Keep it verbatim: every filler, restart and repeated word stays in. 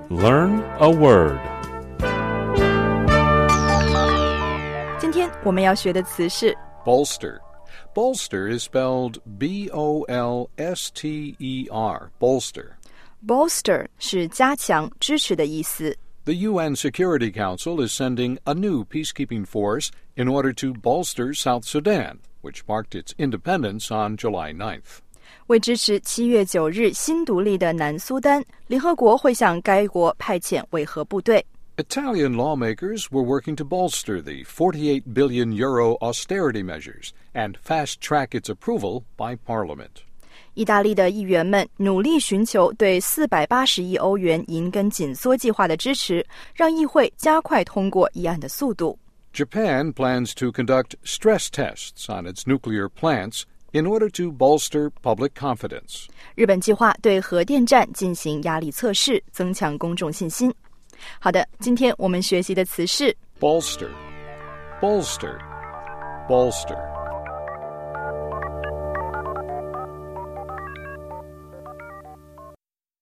Learn a word. 今天我们要学的词是 bolster. Bolster is spelled B O L S T E R, bolster. bolster 是加强、支持的意思。 The U N Security Council is sending a new peacekeeping force in order to bolster South Sudan, which marked its independence on July ninth. 为支持七月九日新独立的南苏丹，联合国会向该国派遣维和部队。 Italian lawmakers were working to bolster the forty-eight billion euro austerity measures and fast-track its approval by Parliament. 意大利的议员们努力寻求对四百八十亿欧元银根紧缩计划的支持，让议会加快通过议案的速度。 Japan plans to conduct stress tests on its nuclear plants in order to bolster public confidence. 日本计划对核电站进行压力测试，增强公众信心。好的，今天我们学习的词是 bolster, bolster, bolster.